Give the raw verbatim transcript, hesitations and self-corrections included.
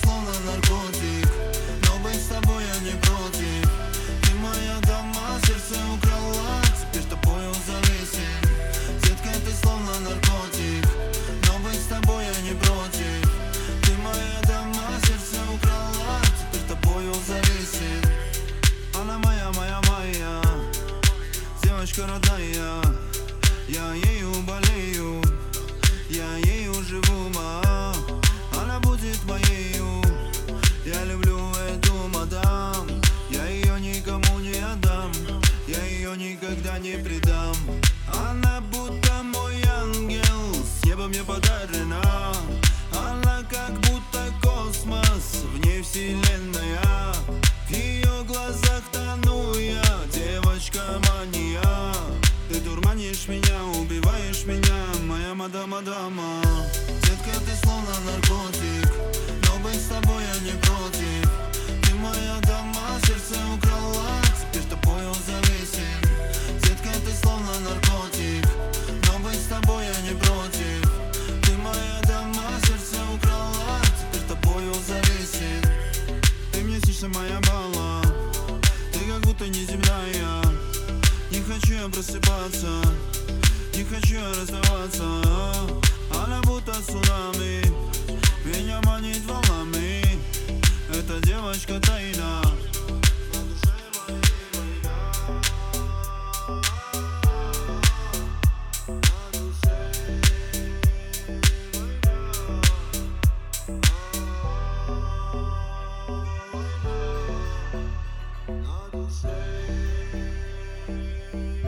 словно наркотик, но быть с тобой я не против. Ты моя дама, сердце украла, теперь тобою зависим. Детка, ты словно наркотик, но быть с тобой я не против. Ты моя дама, сердце украла, теперь тобою зависим. Она моя, моя, моя, девочка родная, я ею болею, я ею живу, ма. Она будет моею, я люблю эту мадам. Я ее никому не отдам, я ее никогда не предам. Она будто мой ангел, с неба мне подарена. Она как будто космос, в ней вселенная. В ее глазах тону я, девочка мания. Ты дурманишь меня, убиваешь меня, моя мадама-дама. Детка, ты словно наркотик, но быть с тобой я не против. Ты моя дама, сердце украла, теперь тобою зависим. Детка, ты словно наркотик, но быть с тобой я не против. Ты моя дама, сердце украла, теперь тобою зависим. Ты мне снишься, моя бала, ты как будто неземная. Не хочу я просыпаться, не хочу я расставаться. Она будто цунами, меня манит волнами. Эта девочка тайна. На душе